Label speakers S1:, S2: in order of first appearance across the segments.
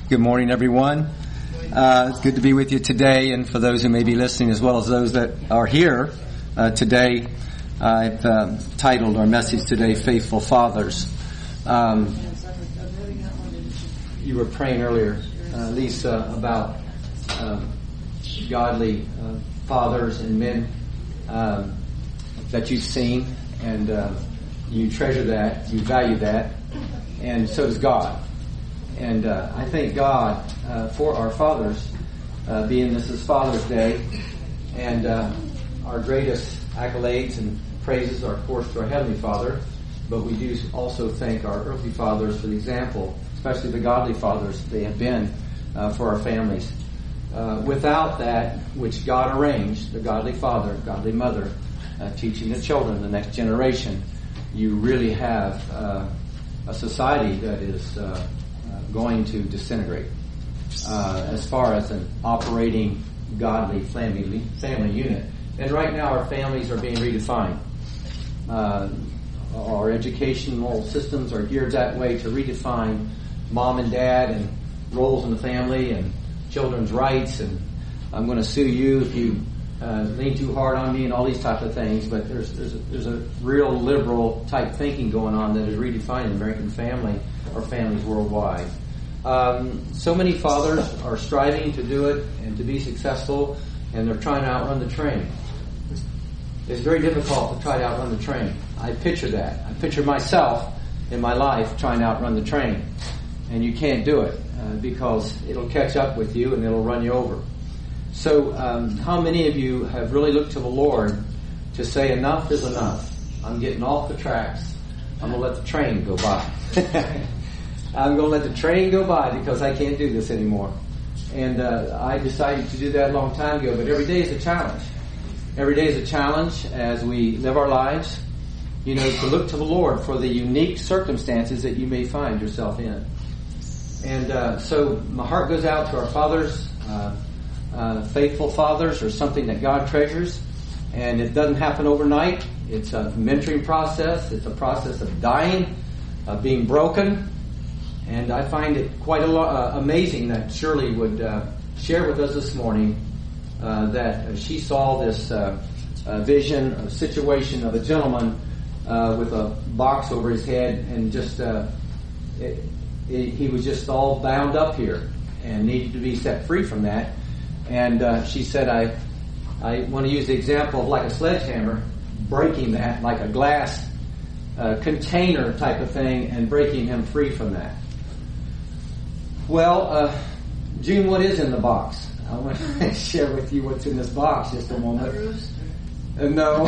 S1: Good morning, everyone. It's good to be with you today, and for those who may be listening as well as those that are here today, I've titled our message today, Faithful Fathers. You were praying earlier, Lisa, about godly fathers and men that you've seen, and you treasure that, you value that, and so does God. And I thank God for our fathers, being this is Father's Day, and our greatest accolades and praises are, of course, to our Heavenly Father, but we do also thank our earthly fathers for the example, especially the godly fathers they have been for our families. Without that which God arranged, the godly father, godly mother, teaching the children, the next generation, you really have a society that is going to disintegrate as far as an operating godly family unit. And right now our families are being redefined. Our educational systems are geared that way to redefine mom and dad and roles in the family and children's rights, and I'm going to sue you if you lean too hard on me and all these types of things. But there's a real liberal type thinking going on that is redefining the American family or families worldwide. So many fathers are striving to do it and to be successful, and they're trying to outrun the train. It's very difficult to try to outrun the train. I picture that. I picture myself in my life trying to outrun the train, and you can't do it because it'll catch up with you and it'll run you over. So how many of you have really looked to the Lord to say enough is enough? I'm getting off the tracks. I'm going to let the train go by. I'm going to let the train go by because I can't do this anymore. And I decided to do that a long time ago, but every day is a challenge. Every day is a challenge as we live our lives, to look to the Lord for the unique circumstances that you may find yourself in. And so my heart goes out to our fathers. Faithful fathers are something that God treasures, and it doesn't happen overnight. It's a mentoring process. It's a process of dying, of being broken. And I find it quite amazing that Shirley would share with us this morning that she saw this vision, a situation of a gentleman with a box over his head, and just he was just all bound up here and needed to be set free from that. And she said, I want to use the example of like a sledgehammer, breaking that like a glass container type of thing and breaking him free from that. Well, June, what is in the box? I want to share with you what's in this box just a moment.
S2: A rooster?
S1: No.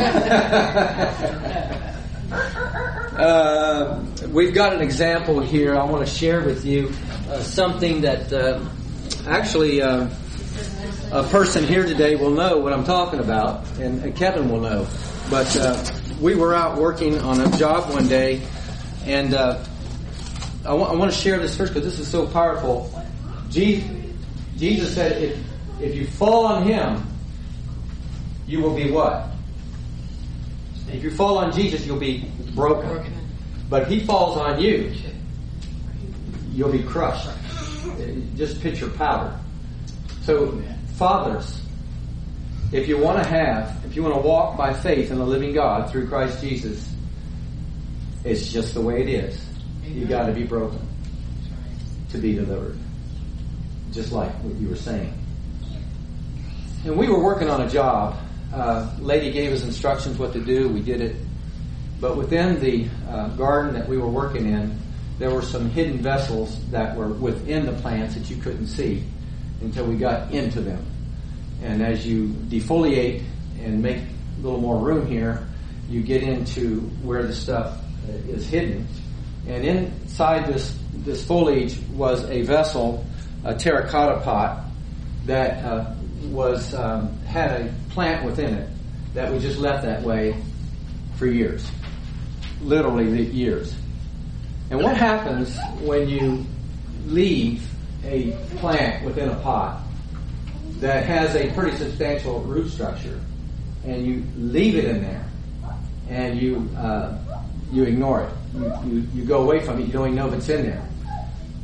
S1: We've got an example here. I want to share with you something that actually a person here today will know what I'm talking about, and Kevin will know. But we were out working on a job one day, and I want to share this first because this is so powerful. Jesus said, if you fall on Him, you will be what? If you fall on Jesus, you'll be broken. But if He falls on you, you'll be crushed. Just picture powder. So, fathers, if you want to walk by faith in the living God through Christ Jesus, it's just the way it is. You got to be broken to be delivered. Just like what you were saying. And we were working on a job. Lady gave us instructions what to do. We did it. But within the garden that we were working in, there were some hidden vessels that were within the plants that you couldn't see until we got into them. And as you defoliate and make a little more room here, you get into where the stuff is hidden. And inside this foliage was a vessel, a terracotta pot, that had a plant within it that was just left that way for years. Literally years. And what happens when you leave a plant within a pot that has a pretty substantial root structure, and you leave it in there, and you ignore it. You go away from it. You don't even know if it's in there.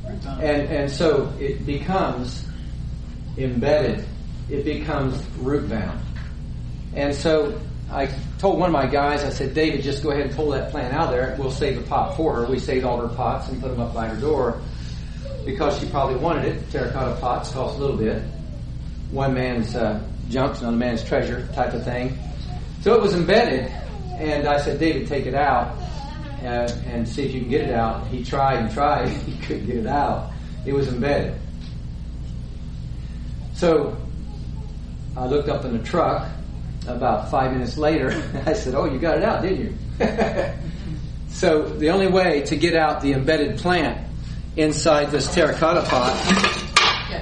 S1: And so it becomes embedded. It becomes root bound. And so I told one of my guys, I said, David, just go ahead and pull that plant out of there. We'll save the pot for her. We saved all her pots and put them up by her door because she probably wanted it. Terracotta pots cost a little bit. One man's junk, another man's treasure type of thing. So it was embedded. And I said, David, take it out and see if you can get it out. He tried and tried. He couldn't get it out. It was embedded. So I looked up in the truck about 5 minutes later. I said, oh, you got it out, didn't you? So the only way to get out the embedded plant inside this terracotta pot.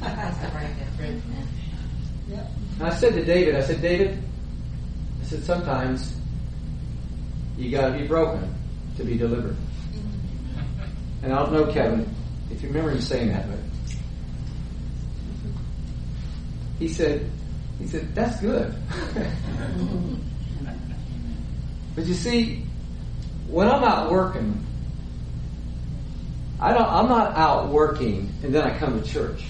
S1: And I said to David, I said, sometimes you got to be broken to be delivered. And I don't know, Kevin, if you remember him saying that, but he said, that's good. But you see, when I'm out working, I'm not out working and then I come to church.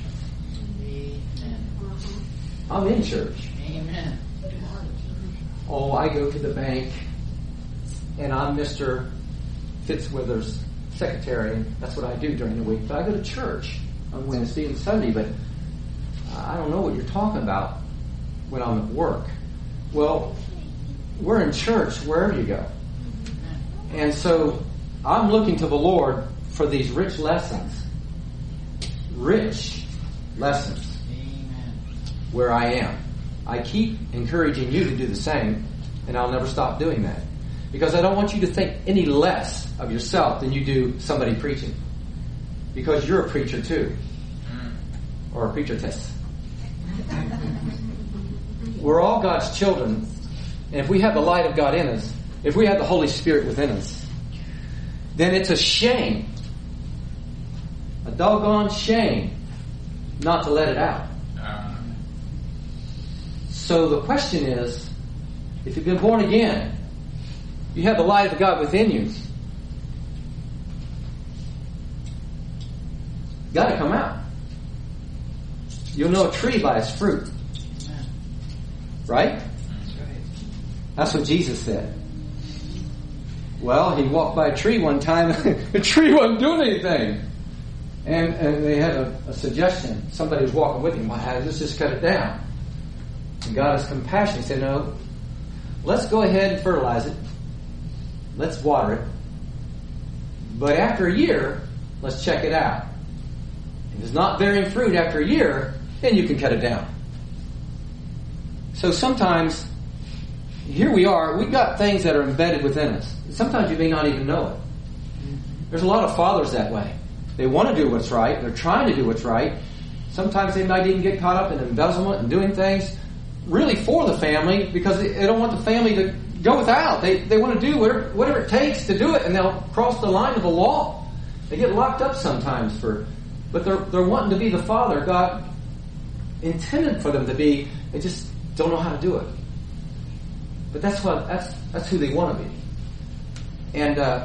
S1: I'm in church.
S2: Amen.
S1: Oh, I go to the bank and I'm Mr. Fitzwither's secretary. That's what I do during the week. But I go to church on Wednesday and Sunday, but I don't know what you're talking about when I'm at work. Well, we're in church wherever you go. And so I'm looking to the Lord for these rich lessons. Rich lessons.
S2: Amen.
S1: Where I am. I keep encouraging you to do the same, and I'll never stop doing that. Because I don't want you to think any less of yourself than you do somebody preaching. Because you're a preacher too. Or a preacheress. We're all God's children, and if we have the light of God in us, if we have the Holy Spirit within us, then it's a shame, a doggone shame, not to let it out. So the question is, if you've been born again, you have the light of God within you, got to come out. You'll know a tree by its fruit. Right? That's what Jesus said. Well, he walked by a tree one time. The tree wasn't doing anything. And they had a suggestion. Somebody was walking with him. Well, let's just cut it down. And God is compassionate. He said, no, let's go ahead and fertilize it. Let's water it. But after a year, let's check it out. If it's not bearing fruit after a year, then you can cut it down. So sometimes, here we are, we've got things that are embedded within us. Sometimes you may not even know it. There's a lot of fathers that way. They want to do what's right. They're trying to do what's right. Sometimes they might even get caught up in embezzlement and doing things really for the family because they don't want the family to go without. They want to do whatever it takes to do it, and they'll cross the line of the law. They get locked up sometimes but they're wanting to be the father God intended for them to be. They just don't know how to do it. But that's who they want to be. And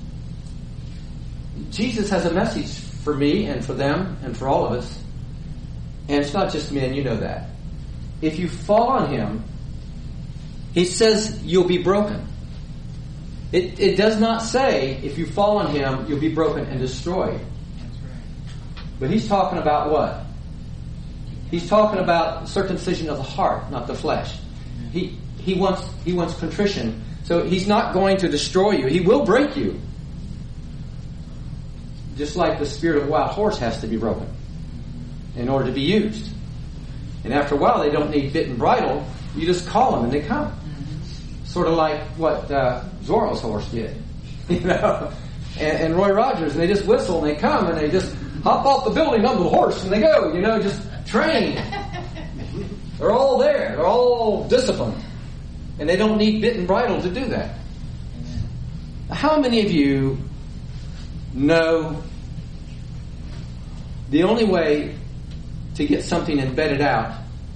S1: Jesus has a message for me and for them and for all of us. And it's not just men, you know that. If you fall on him, he says you'll be broken. It does not say if you fall on him, you'll be broken and destroyed. But he's talking about what? He's talking about circumcision of the heart, not the flesh. He wants contrition. So he's not going to destroy you. He will break you. Just like the spirit of a wild horse has to be broken in order to be used. And after a while, they don't need bit and bridle. You just call them and they come. Sort of like what Zorro's horse did. And Roy Rogers, they just whistle and they come and they just hop off the building onto the horse and they go, just trained. They're all there. They're all disciplined. And they don't need bit and bridle to do that. How many of you know the only way to get something embedded out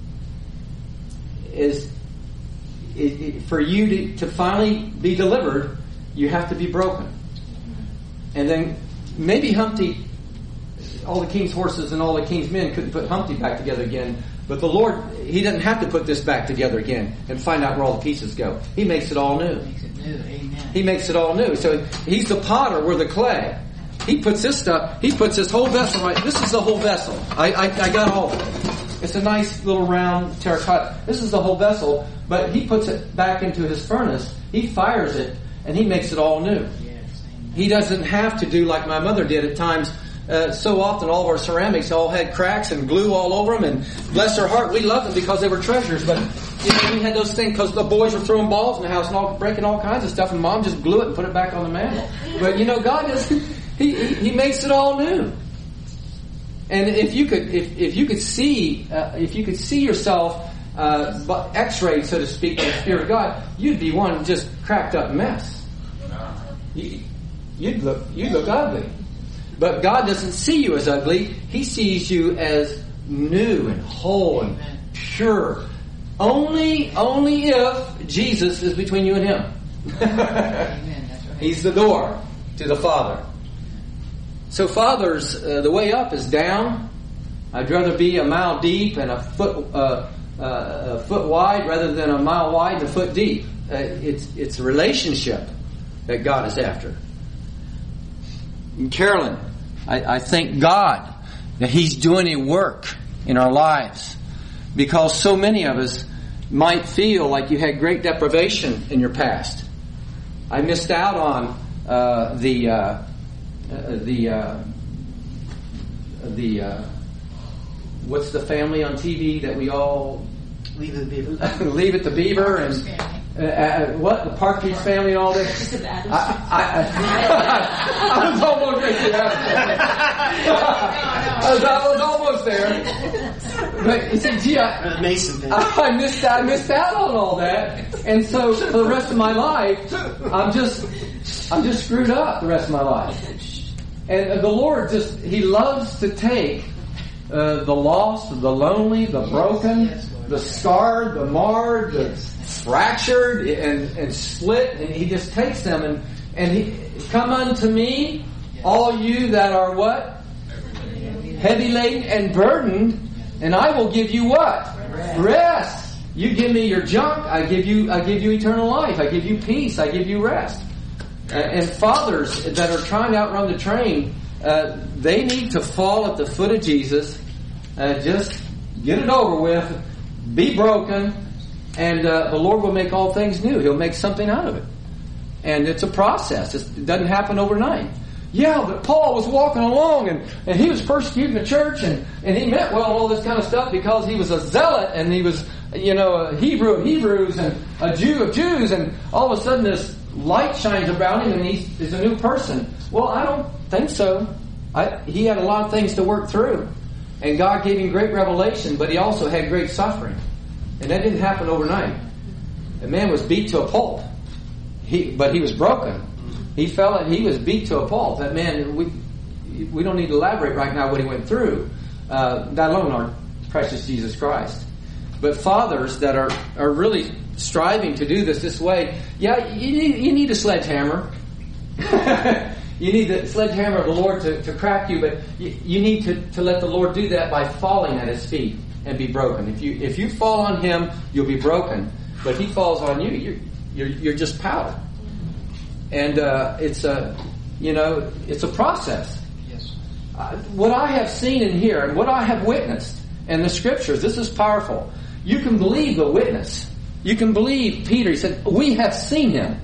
S1: is for you to finally be delivered, you have to be broken. And then maybe Humpty all the king's horses and all the king's men couldn't put Humpty back together again. But the Lord, He doesn't have to put this back together again and find out where all the pieces go. He makes it all new. He makes it all new. So He's the potter, we're the clay. He puts this stuff, He puts this whole vessel right. This is the whole vessel. I got all of it. It's a nice little round terracotta. This is the whole vessel, but He puts it back into His furnace. He fires it, and He makes it all new. He doesn't have to do like my mother did at times. So often all of our ceramics all had cracks and glue all over them, and bless her heart, we loved them because they were treasures. But we had those things because the boys were throwing balls in the house and all breaking all kinds of stuff, and Mom just glue it and put it back on the mantle. But God does. He makes it all new. And if you could see yourself X-rayed, so to speak, by the Spirit of God, you'd be one just cracked up mess. You'd look ugly. But God doesn't see you as ugly. He sees you as new and whole and pure. Only if Jesus is between you and Him. He's the door to the Father. So fathers, the way up is down. I'd rather be a mile deep and a foot wide rather than a mile wide and a foot deep. It's a relationship that God is after. And Carolyn, I thank God that He's doing a work in our lives, because so many of us might feel like you had great deprivation in your past. I missed out on the what's the family on TV that we all
S2: Leave It to Beaver.
S1: Leave It to Beaver and what? The Partridge Family and all this? I was almost there. I was almost there. But you see, gee, I missed out on all that. And so for the rest of my life, I'm just screwed up the rest of my life. And the Lord He loves to take the lost, the lonely, the broken, the scarred, the marred, the fractured and split, and He just takes them and He come unto me, all you that are what? Heavy laden and burdened, and I will give you what? Rest. You give me your junk, I give you eternal life, I give you peace, I give you rest. And fathers that are trying to outrun the train, they need to fall at the foot of Jesus, just get it over with, be broken, and the Lord will make all things new. He'll make something out of it. And it's a process. It doesn't happen overnight. Yeah, but Paul was walking along and he was persecuting the church and he meant well all this kind of stuff because he was a zealot and he was, a Hebrew of Hebrews and a Jew of Jews, and all of a sudden this light shines about him and he's a new person. Well, I don't think so. He had a lot of things to work through. And God gave him great revelation, but he also had great suffering. And that didn't happen overnight. The man was beat to a pulp. But he was broken. He was beat to a pulp. That man, we don't need to elaborate right now what he went through. That alone, our precious Jesus Christ. But fathers that are really striving to do this way, yeah, you need a sledgehammer. You need the sledgehammer of the Lord to crack you, but you need to let the Lord do that by falling at His feet and be broken. If you fall on Him, you'll be broken. But if He falls on you, you're just powder. And it's a process.
S2: Yes.
S1: What I have seen and hear, and what I have witnessed in the Scriptures, this is powerful. You can believe the witness. You can believe Peter. He said, "We have seen Him."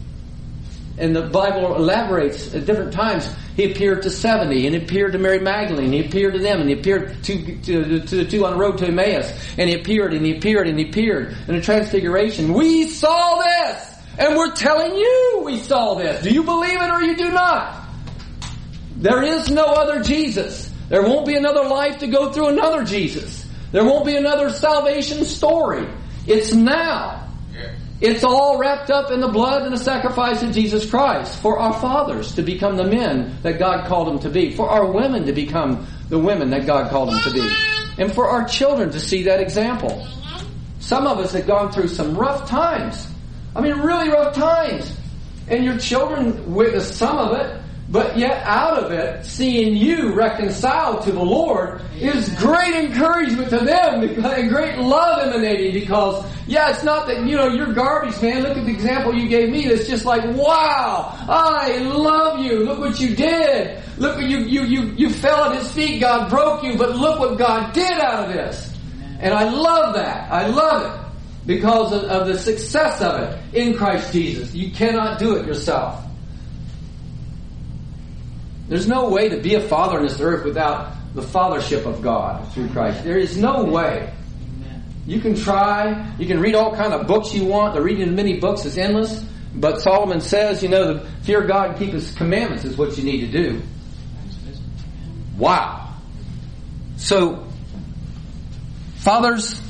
S1: And the Bible elaborates at different times. He appeared to 70, and he appeared to Mary Magdalene. He appeared to them, and he appeared to the two on the road to Emmaus. And he appeared, and he appeared, and he appeared. In the Transfiguration, we saw this, and we're telling you we saw this. Do you believe it or you do not? There is no other Jesus. There won't be another life to go through another Jesus. There won't be another salvation story. It's now. It's all wrapped up in the blood and the sacrifice of Jesus Christ for our fathers to become the men that God called them to be, for our women to become the women that God called them to be, and for our children to see that example. Some of us have gone through some rough times. I mean, really rough times. And your children witness some of it. But yet out of it, seeing you reconciled to the Lord is great encouragement to them and great love emanating, because, it's not that, you're garbage, man. Look at the example you gave me. It's just like, wow, I love you. Look what you did. Look what you fell at His feet. God broke you, but look what God did out of this. And I love that. I love it because of the success of it in Christ Jesus. You cannot do it yourself. There's no way to be a father on this earth without the fathership of God through Christ. There is no way. You can try. You can read all kind of books you want. The reading of many books is endless. But Solomon says, the fear God and keep His commandments is what you need to do. Wow. So, fathers.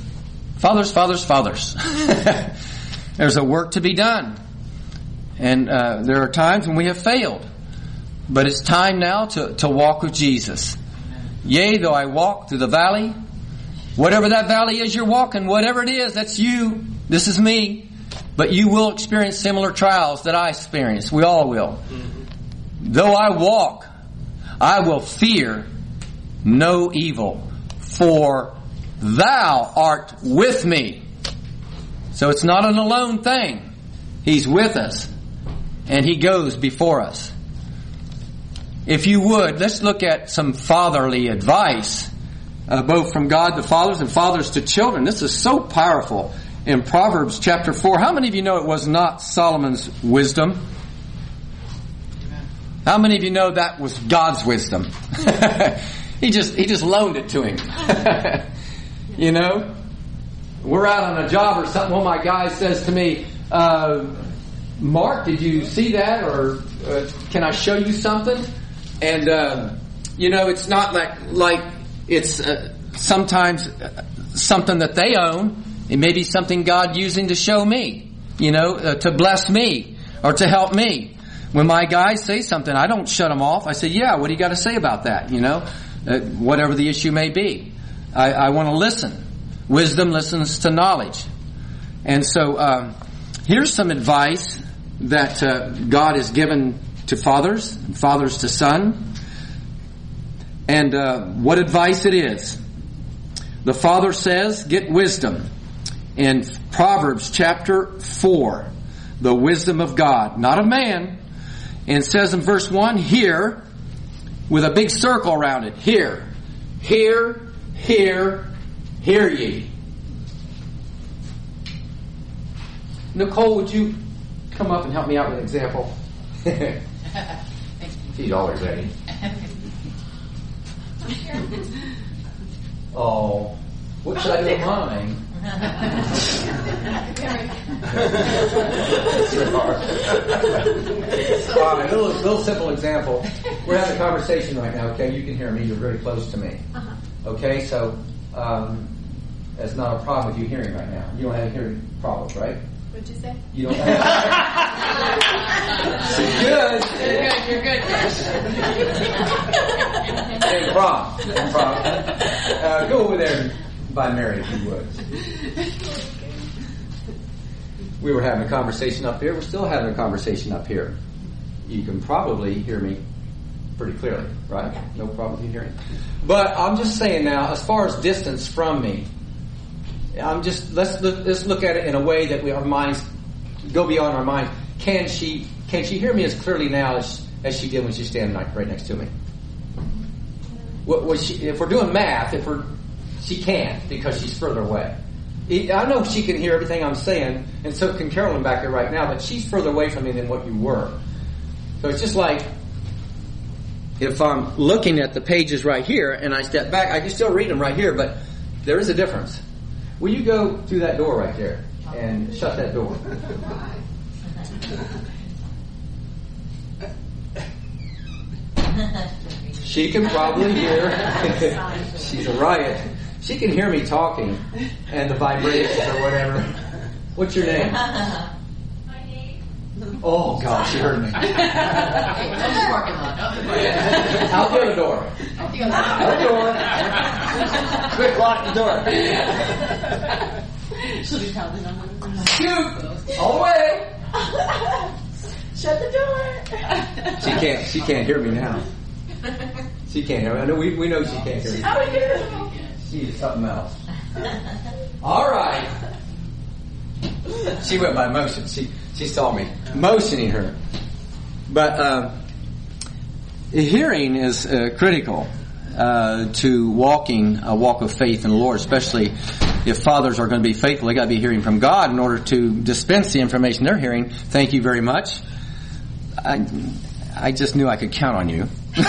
S1: There's a work to be done. And there are times when we have failed. But it's time now to walk with Jesus. Yea, though I walk through the valley, whatever that valley is you're walking, whatever it is, that's you. This is me. But you will experience similar trials that I experienced. We all will. Though I walk, I will fear no evil, for Thou art with me. So it's not an alone thing. He's with us. And He goes before us. If you would, let's look at some fatherly advice, both from God to fathers and fathers to children. This is so powerful in Proverbs chapter 4. How many of you know it was not Solomon's wisdom? How many of you know that was God's wisdom? He just loaned it to him. We're out on a job or something. One of my guys says to me, Mark, did you see that? Or can I show you something? And, it's not like it's sometimes something that they own. It may be something God using to show me, to bless me or to help me. When my guys say something, I don't shut them off. I say, what do you got to say about that? Whatever the issue may be. I want to listen. Wisdom listens to knowledge. And so here's some advice that God has given to fathers, and fathers to son. And what advice it is. The Father says, get wisdom. In Proverbs chapter 4, the wisdom of God, not of man. And it says in verse 1, hear, with a big circle around it. Hear, hear, hear, hear ye. Nicole, would you come up and help me out with an example? She's always ready. Oh, what should I do with mine? All right, little simple example. We're having a conversation right now, okay? You can hear me. You're very close to me. Okay, so that's not a problem with you hearing right now. You don't have hearing problems, right?
S2: What'd you say?
S1: You don't have... Good.
S2: You're good.
S1: No problem. Go over there and buy Mary if you would. We were having a conversation up here. We're still having a conversation up here. You can probably hear me pretty clearly, right?
S2: Yeah.
S1: No problem with you hearing. But I'm just saying now, as far as distance from me, let's look at it in a way that our minds go beyond our mind. Can she hear me as clearly now as she did when she's standing right next to me? If we're doing math, she can't because she's further away. I know she can hear everything I'm saying, and so can Carolyn back there right now, but she's further away from me than what you were. So it's just like if I'm looking at the pages right here and I step back, I can still read them right here, but there is a difference. Will you go through that door right there and shut that door? She can probably hear. She's a riot. She can hear me talking and the vibrations or whatever. What's your name?
S2: My name?
S1: Oh, God, she heard me.
S2: Out
S1: Out the other door. Out the door. Quick, lock the door. Shoot! All the way.
S2: Shut the door.
S1: She can't hear me now. She can't hear me. I know we know she can't hear me.
S2: Oh,
S1: She is something else. All right. She went by motion. She saw me motioning her. But hearing is critical to walking a walk of faith in the Lord, especially if fathers are going to be faithful. They got to be hearing from God in order to dispense the information they're hearing. Thank you very much. I just knew I could count on you.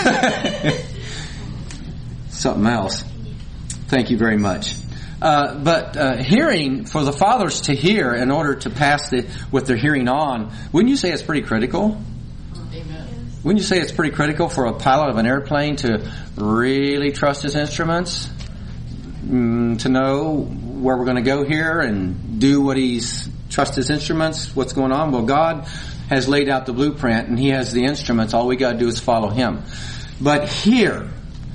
S1: Something else. Thank you very much. But hearing, for the fathers to hear in order to pass what they're hearing on, wouldn't you say it's pretty critical?
S2: Amen.
S1: Wouldn't you say it's pretty critical for a pilot of an airplane to really trust his instruments? To know where we're going to go here and do what trust his instruments, what's going on? Well, God has laid out the blueprint and He has the instruments. All we got to do is follow Him. But hearing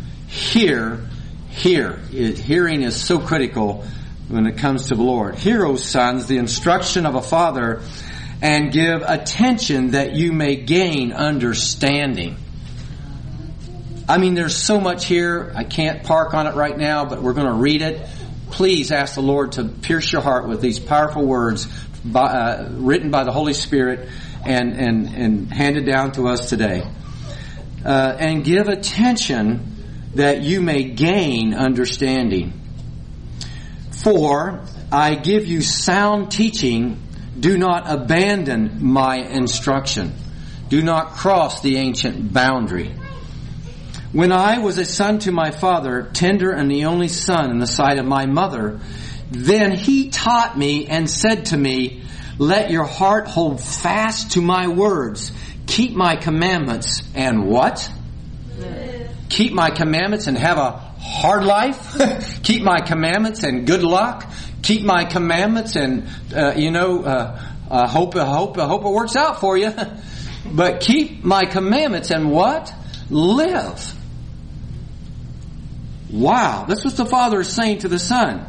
S1: is so critical when it comes to the Lord. Hear, O sons, the instruction of a father, and give attention that you may gain understanding. I mean, there's so much here. I can't park on it right now, but we're going to read it. Please ask the Lord to pierce your heart with these powerful words written by the Holy Spirit and handed down to us today. And give attention that you may gain understanding. For I give you sound teaching. Do not abandon my instruction. Do not cross the ancient boundary. When I was a son to my father, tender and the only son in the sight of my mother, then he taught me and said to me, let your heart hold fast to my words. Keep my commandments and what? Keep my commandments and have a hard life? Keep my commandments and good luck? Keep my commandments and, hope it works out for you. But keep my commandments and what? Live. Wow. That's what the Father is saying to the Son.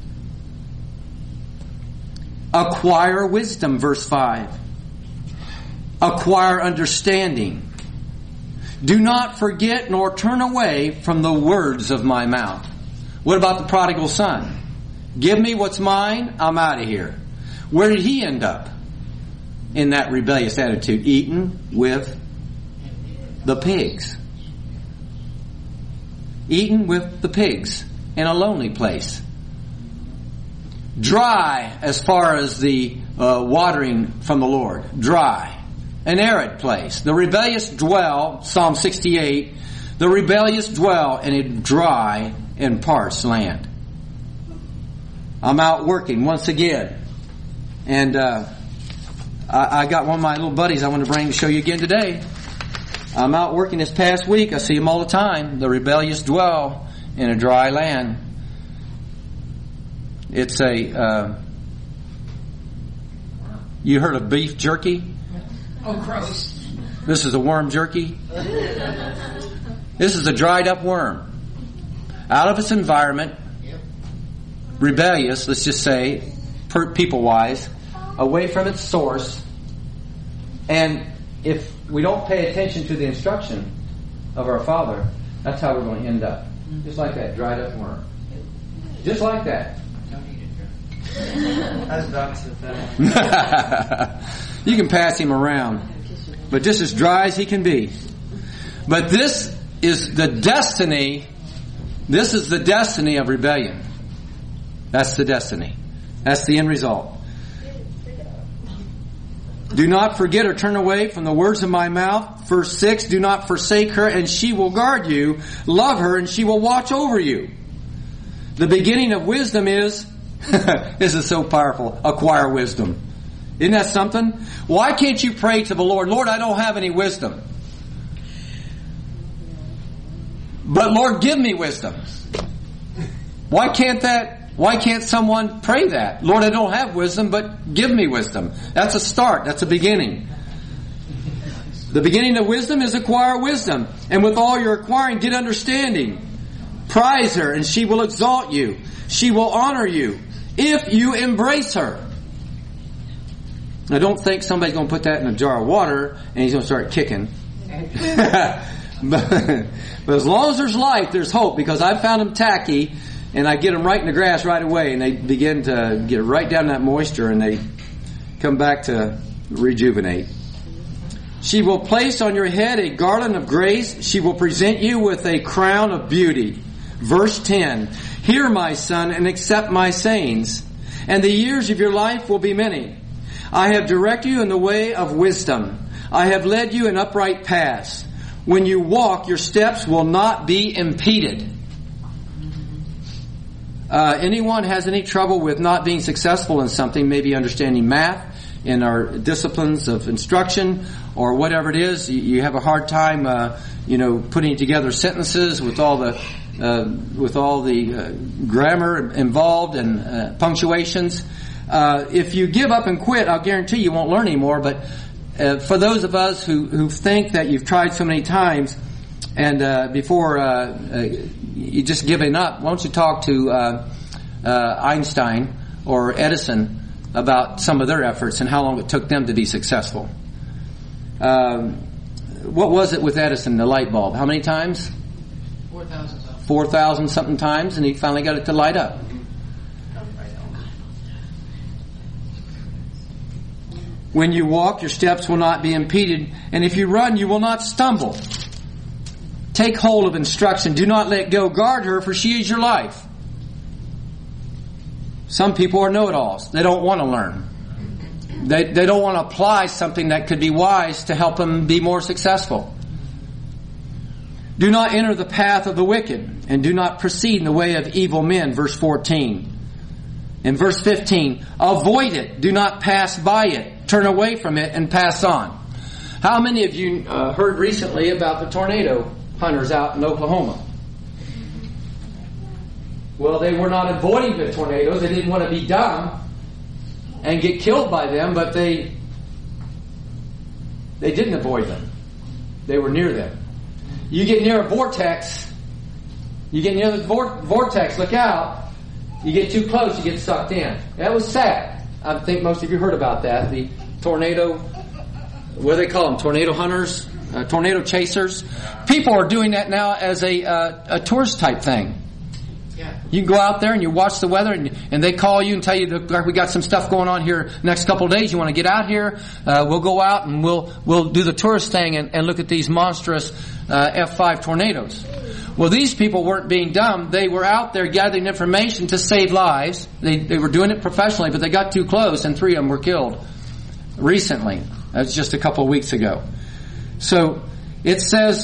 S1: Acquire wisdom, verse 5. Acquire understanding. Do not forget nor turn away from the words of my mouth. What about the prodigal son? Give me what's mine, I'm out of here. Where did he end up in that rebellious attitude? Eating with the pigs. Eating with the pigs in a lonely place. Dry as far as the watering from the Lord. Dry. An arid place. The rebellious dwell, Psalm 68, the rebellious dwell in a dry and parched land. I'm out working once again. And I got one of my little buddies I want to bring to show you again today. I'm out working this past week. I see them all the time. The rebellious dwell in a dry land. It's you heard of beef jerky?
S2: Oh, gross.
S1: This is a worm jerky. This is a dried up worm. Out of its environment, rebellious, let's just say, people-wise, away from its source. And if we don't pay attention to the instruction of our Father, that's how we're going to end up. Just like that, dried up worm. Just like that.
S3: Don't eat it, I was about to say that.
S1: You can pass him around, but just as dry as he can be. But this is the destiny. This is the destiny of rebellion. That's the destiny. That's the end result. Do not forget or turn away from the words of my mouth. Verse 6, do not forsake her and she will guard you. Love her and she will watch over you. The beginning of wisdom is, this is so powerful, acquire wisdom. Isn't that something? Why can't you pray to the Lord, Lord, I don't have any wisdom. But Lord, give me wisdom. Why can't someone pray that? Lord, I don't have wisdom, but give me wisdom. That's a start. That's a beginning. The beginning of wisdom is acquire wisdom. And with all you're acquiring, get understanding. Prize her and she will exalt you. She will honor you if you embrace her. Now, don't think somebody's going to put that in a jar of water and he's going to start kicking. but as long as there's life, there's hope, because I found them tacky, and I get them right in the grass right away, and they begin to get right down that moisture, and they come back to rejuvenate. She will place on your head a garland of grace. She will present you with a crown of beauty. Verse 10, hear, my son, and accept my sayings, and the years of your life will be many. I have directed you in the way of wisdom. I have led you in upright paths. When you walk, your steps will not be impeded. Anyone has any trouble with not being successful in something, maybe understanding math in our disciplines of instruction or whatever it is, you have a hard time, putting together sentences with all the grammar involved and punctuations. If you give up and quit, I'll guarantee you won't learn anymore. But for those of us who think that you've tried so many times and before you just giving up, why don't you talk to Einstein or Edison about some of their efforts and how long it took them to be successful. What was it with Edison, the light bulb? How many times?
S2: 4,000 something.
S1: 4,000 something times, and he finally got it to light up. When you walk, your steps will not be impeded, and if you run, you will not stumble. Take hold of instruction. Do not let go. Guard her, for she is your life. Some people are know-it-alls. They don't want to learn. They don't want to apply something that could be wise to help them be more successful. Do not enter the path of the wicked, and do not proceed in the way of evil men. Verse 14. In verse 15, avoid it. Do not pass by it. Turn away from it and pass on. How many of you heard recently about the tornado hunters out in Oklahoma? Well, they were not avoiding the tornadoes. They didn't want to be dumb and get killed by them, but they didn't avoid them. They were near them. You get near a vortex, look out. You get too close, you get sucked in. That was sad. I think most of you heard about that. The tornado, what do they call them? Tornado hunters? Tornado chasers? People are doing that now as a tourist type thing.
S2: Yeah.
S1: You can go out there and you watch the weather, and they call you and tell you that we got some stuff going on here next couple of days. You want to get out here? We'll go out and we'll do the tourist thing and look at these monstrous F5 tornadoes. Well, these people weren't being dumb. They were out there gathering information to save lives. They were doing it professionally, but they got too close, and 3 of them were killed recently. That was just a couple of weeks ago. So it says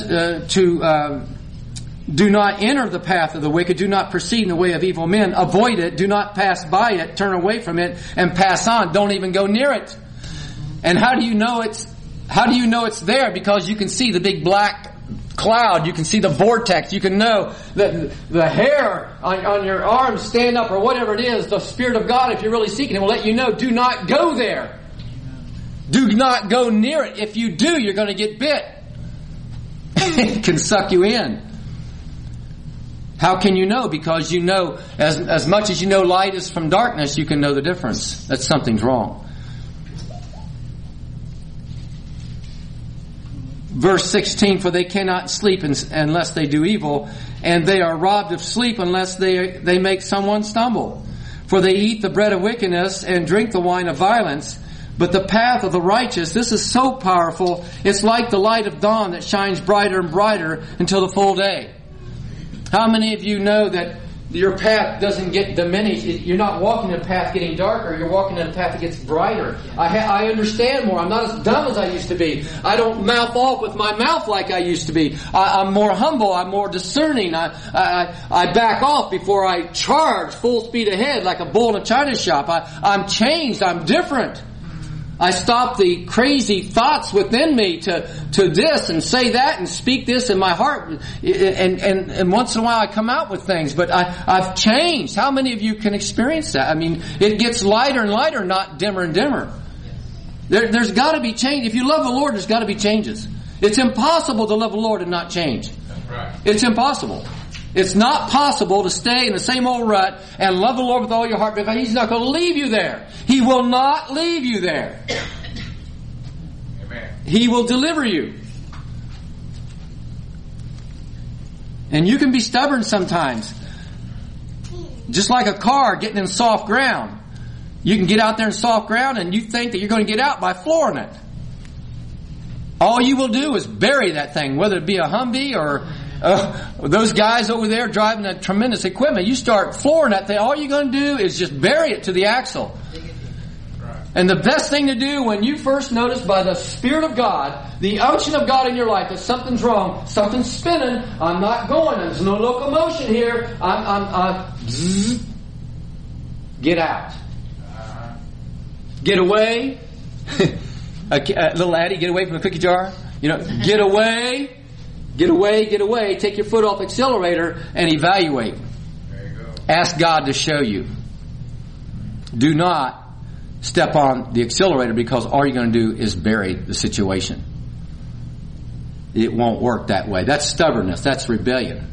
S1: do not enter the path of the wicked. Do not proceed in the way of evil men. Avoid it. Do not pass by it. Turn away from it and pass on. Don't even go near it. And how do you know it's there? Because you can see the big black cloud. You can see the vortex. You can know that the hair on your arms stand up or whatever it is. The Spirit of God, if you're really seeking Him, will let you know. Do not go there. Do not go near it. If you do, you're going to get bit. It can suck you in. How can you know? Because you know, as much as you know light is from darkness, you can know the difference. That something's wrong. Verse 16, for they cannot sleep unless they do evil, and they are robbed of sleep unless they make someone stumble. For they eat the bread of wickedness and drink the wine of violence. But the path of the righteous, this is so powerful, it's like the light of dawn that shines brighter and brighter until the full day. How many of you know that your path doesn't get diminished? You're not walking in a path getting darker. You're walking in a path that gets brighter. I understand more. I'm not as dumb as I used to be. I don't mouth off with my mouth like I used to be. I'm more humble. I'm more discerning. I back off before I charge full speed ahead like a bull in a china shop. I'm changed. I'm different. I stop the crazy thoughts within me to this and say that and speak this in my heart. And once in a while I come out with things, but I've changed. How many of you can experience that? I mean, it gets lighter and lighter, not dimmer and dimmer. There's got to be change. If you love the Lord, there's got to be changes. It's impossible to love the Lord and not change.
S4: That's right.
S1: It's impossible. It's not possible to stay in the same old rut and love the Lord with all your heart, because He's not going to leave you there. He will not leave you there.
S4: Amen.
S1: He will deliver you. And you can be stubborn sometimes. Just like a car getting in soft ground. You can get out there in soft ground and you think that you're going to get out by flooring it. All you will do is bury that thing, whether it be a Humvee or those guys over there driving that tremendous equipment. You start flooring that thing, all you're going to do is just bury it to the axle. And the best thing to do when you first notice by the Spirit of God, the unction of God in your life, that something's wrong, something's spinning, I'm not going, there's no locomotion here, get out. Get away. A little Addie, get away from the cookie jar. Get away. Get away, get away. Take your foot off the accelerator and evaluate.
S4: There you go.
S1: Ask God to show you. Do not step on the accelerator, because all you're going to do is bury the situation. It won't work that way. That's stubbornness. That's rebellion.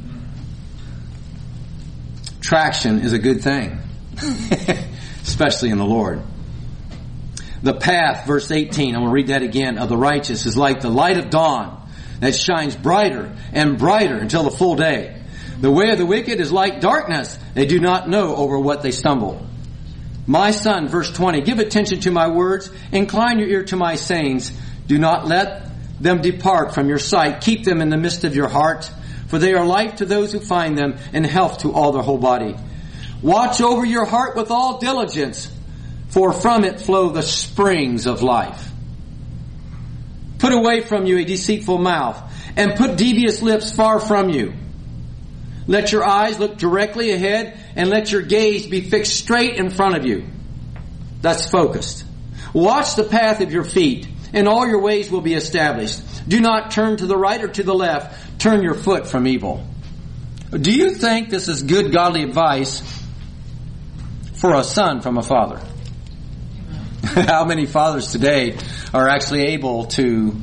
S1: Traction is a good thing, especially in the Lord. The path, verse 18, I'm going to read that again, of the righteous is like the light of dawn that shines brighter and brighter until the full day. The way of the wicked is like darkness. They do not know over what they stumble. My son, verse 20, give attention to my words. Incline your ear to my sayings. Do not let them depart from your sight. Keep them in the midst of your heart. For they are life to those who find them, and health to all their whole body. Watch over your heart with all diligence, for from it flow the springs of life. Put away from you a deceitful mouth, and put devious lips far from you. Let your eyes look directly ahead, and let your gaze be fixed straight in front of you. That's focused. Watch the path of your feet, and all your ways will be established. Do not turn to the right or to the left. Turn your foot from evil. Do you think this is good godly advice for a son from a father? How many fathers today are actually able to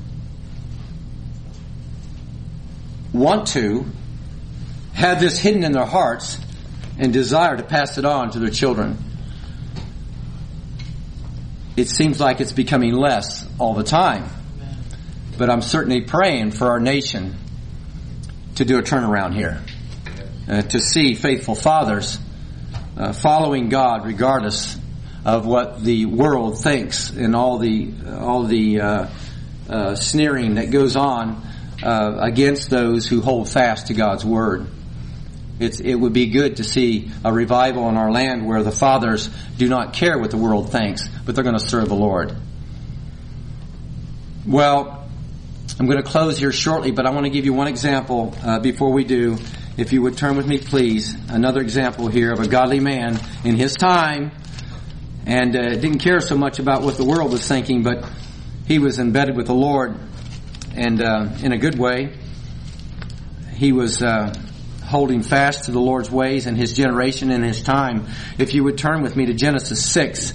S1: want to have this hidden in their hearts and desire to pass it on to their children? It seems like it's becoming less all the time. But I'm certainly praying for our nation to do a turnaround here. To see faithful fathers following God regardless of what the world thinks, and all the sneering that goes on against those who hold fast to God's Word. It would be good to see a revival in our land where the fathers do not care what the world thinks, but they're going to serve the Lord. Well, I'm going to close here shortly, but I want to give you one example before we do. If you would turn with me, please. Another example here of a godly man in his time, and didn't care so much about what the world was thinking, but he was embedded with the Lord, and in a good way. He was holding fast to the Lord's ways in his generation and his time. If you would turn with me to Genesis 6.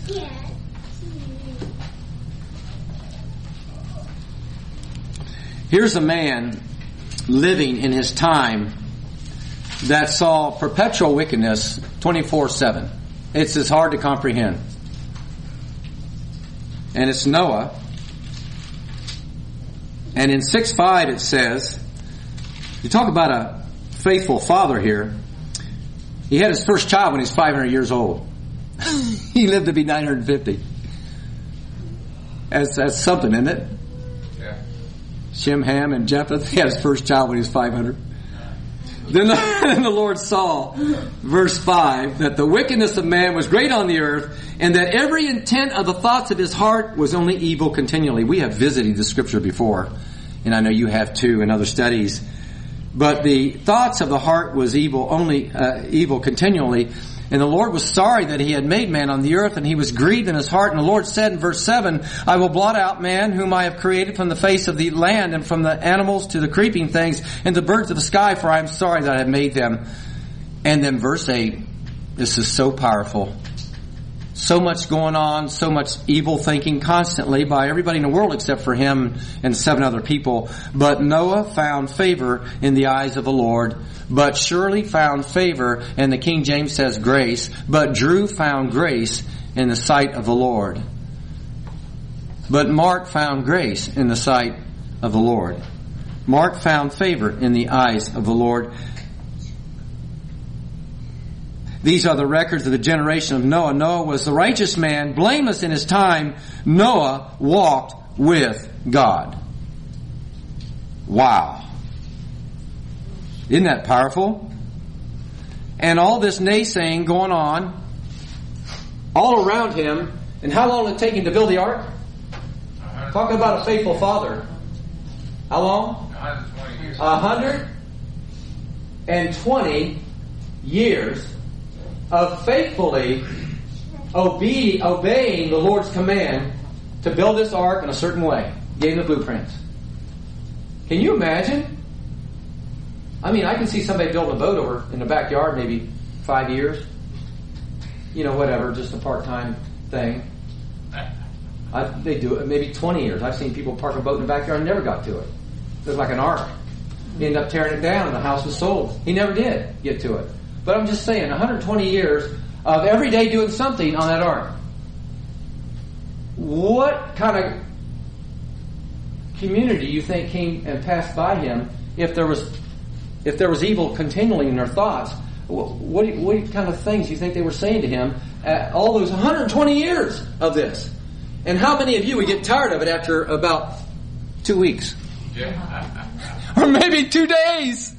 S1: Here's a man living in his time that saw perpetual wickedness 24/7. It's as hard to comprehend. And it's Noah. And in 6:5 it says, you talk about a faithful father here. He had his first child when he was 500 years old. He lived to be 950. That's something, isn't it?
S4: Yeah.
S1: Shem, Ham, and Japheth. He had his first child when he was 500. Then the Lord saw, verse 5, that the wickedness of man was great on the earth, and that every intent of the thoughts of his heart was only evil continually. We have visited the scripture before, and I know you have too in other studies. But the thoughts of the heart was evil continually. And the Lord was sorry that he had made man on the earth, and he was grieved in his heart. And the Lord said in verse 7, I will blot out man whom I have created from the face of the land, and from the animals to the creeping things and the birds of the sky, for I am sorry that I have made them. And then verse 8, this is so powerful. So much going on, so much evil thinking constantly by everybody in the world except for him and 7 other people. But Noah found favor in the eyes of the Lord, but surely found favor, and the King James says grace, but Drew found grace in the sight of the Lord. But Mark found grace in the sight of the Lord. Mark found favor in the eyes of the Lord. These are the records of the generation of Noah. Noah was the righteous man, blameless in his time. Noah walked with God. Wow. Isn't that powerful? And all this naysaying going on all around him. And how long did it take him to build the ark? Talking about a faithful father. How long?
S4: 120 years.
S1: 120 years of faithfully obeying the Lord's command to build this ark in a certain way. Gave him the blueprints. Can you imagine? I mean, I can see somebody building a boat over in the backyard, maybe 5 years. You know, whatever, just a part-time thing. They do it maybe 20 years. I've seen people park a boat in the backyard and never got to it. It was like an ark. He ended up tearing it down and the house was sold. He never did get to it. But I'm just saying, 120 years of every day doing something on that ark. What kind of community you think came and passed by him if there was evil continually in their thoughts? What kind of things do you think they were saying to him all those 120 years of this? And how many of you would get tired of it after about 2 weeks?
S4: Yeah.
S1: Or maybe 2 days?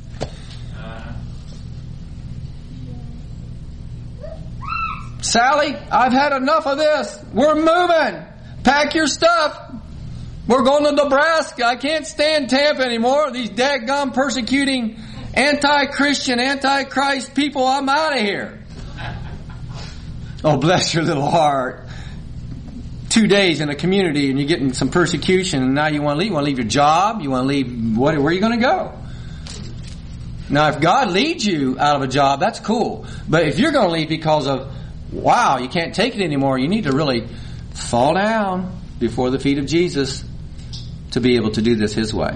S1: Sally, I've had enough of this. We're moving. Pack your stuff. We're going to Nebraska. I can't stand Tampa anymore. These daggum persecuting anti-Christian, anti-Christ people. I'm out of here. Oh, bless your little heart. 2 days in a community and you're getting some persecution and now you want to leave. You want to leave your job? You want to leave? Where are you going to go? Now, if God leads you out of a job, that's cool. But if you're going to leave because of, wow, you can't take it anymore, you need to really fall down before the feet of Jesus to be able to do this His way.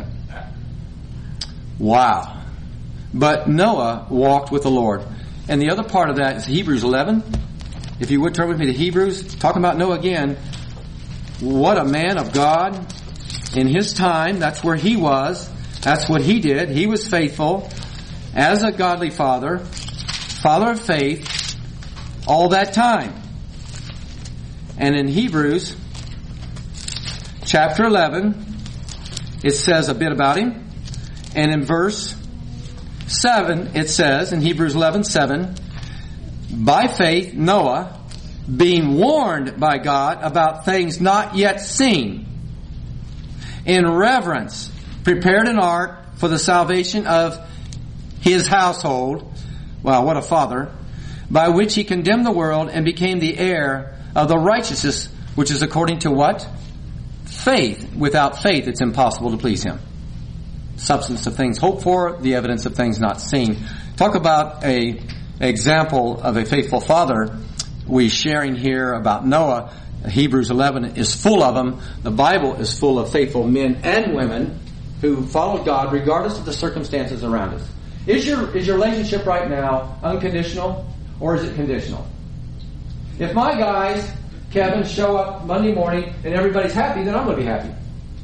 S1: Wow. But Noah walked with the Lord. And the other part of that is Hebrews 11. If you would turn with me to Hebrews, talking about Noah again. What a man of God in his time. That's where he was. That's what he did. He was faithful as a godly father, father of faith, all that time. And in Hebrews chapter 11, it says a bit about him. And in verse 7, it says, in Hebrews 11:7, by faith, Noah, being warned by God about things not yet seen, in reverence, prepared an ark for the salvation of his household. Wow, what a father. By which he condemned the world and became the heir of the righteousness, which is according to what? Faith. Without faith, it's impossible to please Him. Substance of things hoped for, the evidence of things not seen. Talk about a example of a faithful father. We're sharing here about Noah. Hebrews 11 is full of them. The Bible is full of faithful men and women who followed God regardless of the circumstances around us. Is your relationship right now unconditional or is it conditional? If my guys, Kevin, show up Monday morning and everybody's happy, then I'm going to be happy.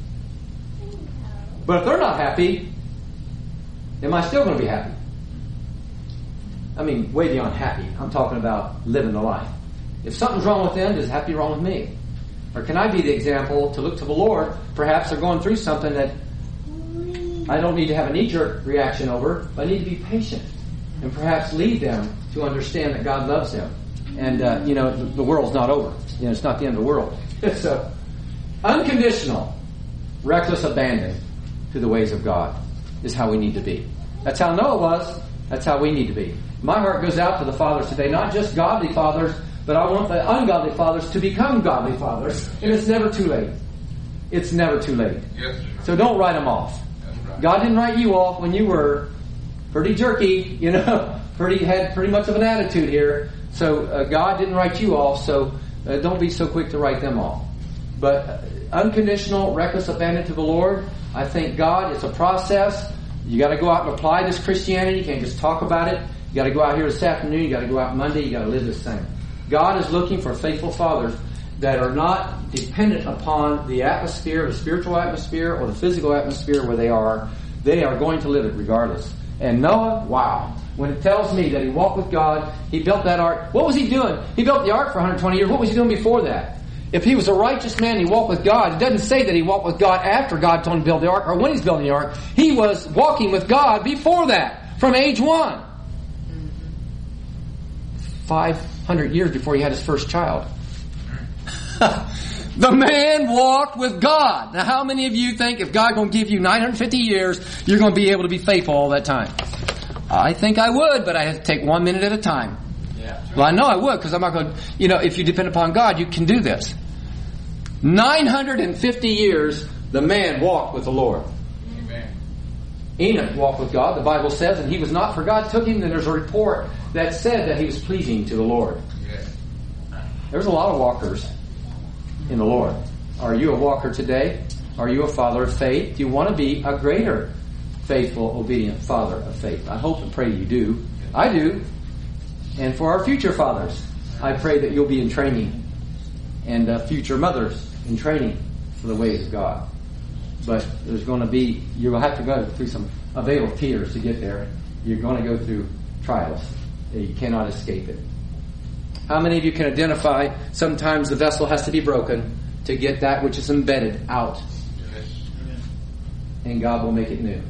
S1: But if they're not happy, am I still going to be happy? I mean, way beyond happy. I'm talking about living the life. If something's wrong with them, does it have to be wrong with me? Or can I be the example to look to the Lord? Perhaps they're going through something that I don't need to have a knee-jerk reaction over, but I need to be patient and perhaps lead them to understand that God loves them. And, the world's not over. It's not the end of the world. It's unconditional, reckless abandon to the ways of God is how we need to be. That's how Noah was. That's how we need to be. My heart goes out to the fathers today, not just godly fathers, but I want the ungodly fathers to become godly fathers. And it's never too late. It's never too late.
S4: Yes, sir.
S1: So don't write them off.
S4: That's right.
S1: God didn't write you off when you were pretty jerky, had pretty much of an attitude here. So God didn't write you off, so don't be so quick to write them off. But unconditional, reckless abandon to the Lord, I think God is a process. You got to go out and apply this Christianity. You can't just talk about it. You got to go out here this afternoon. You got to go out Monday. You got to live this thing. God is looking for faithful fathers that are not dependent upon the atmosphere, the spiritual atmosphere, or the physical atmosphere where they are. They are going to live it regardless. And Noah, wow. When it tells me that he walked with God, he built that ark. What was he doing? He built the ark for 120 years. What was he doing before that? If he was a righteous man, he walked with God. It doesn't say that he walked with God after God told him to build the ark or when he's building the ark. He was walking with God before that, from age 1. 500 years before he had his first child. The man walked with God. Now, how many of you think if God's going to give you 950 years, you're going to be able to be faithful all that time? I think I would, but I have to take 1 minute at a time.
S4: Yeah.
S1: Well, I know I would, because I'm not going to, if you depend upon God, you can do this. 950 years, the man walked with the Lord.
S4: Amen.
S1: Enoch walked with God, the Bible says, and he was not, for God took him. Then there's a report that said that he was pleasing to the Lord.
S4: Yes.
S1: There's a lot of walkers in the Lord. Are you a walker today? Are you a father of faith? Do you want to be a greater faithful, obedient father of faith? I hope and pray you do. I do. And for our future fathers, I pray that you'll be in training. And future mothers in training for the ways of God. But there's going to be, you'll have to go through a veil of tears to get there. You're going to go through trials. You cannot escape it. How many of you can identify sometimes the vessel has to be broken to get that which is embedded out?
S4: Yes.
S1: And God will make it new.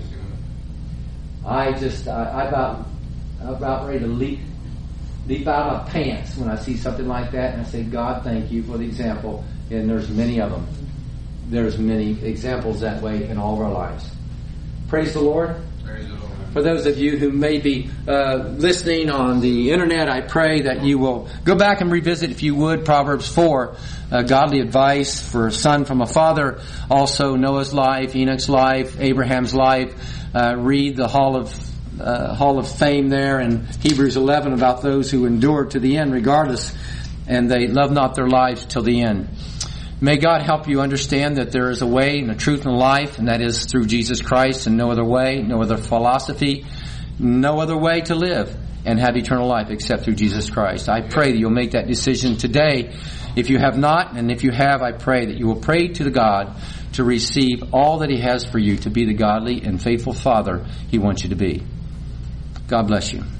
S4: Yes,
S1: I'm about ready to leap out of my pants when I see something like that, and I say, God, thank you for the example. And there's many of them. There's many examples that way in all of our lives. Praise the Lord.
S4: Praise the Lord.
S1: For those of you who may be listening on the internet, I pray that you will go back and revisit, if you would, Proverbs 4, godly advice for a son from a father. Also Noah's life, Enoch's life, Abraham's life. Read the Hall of Fame there, and Hebrews 11 about those who endure to the end regardless, and they love not their lives till the end. May God help you understand that there is a way and a truth in life, and that is through Jesus Christ, and no other way, no other philosophy, no other way to live and have eternal life except through Jesus Christ. I pray that you'll make that decision today. If you have not, and if you have, I pray that you will pray to the God to receive all that He has for you to be the godly and faithful Father He wants you to be. God bless you.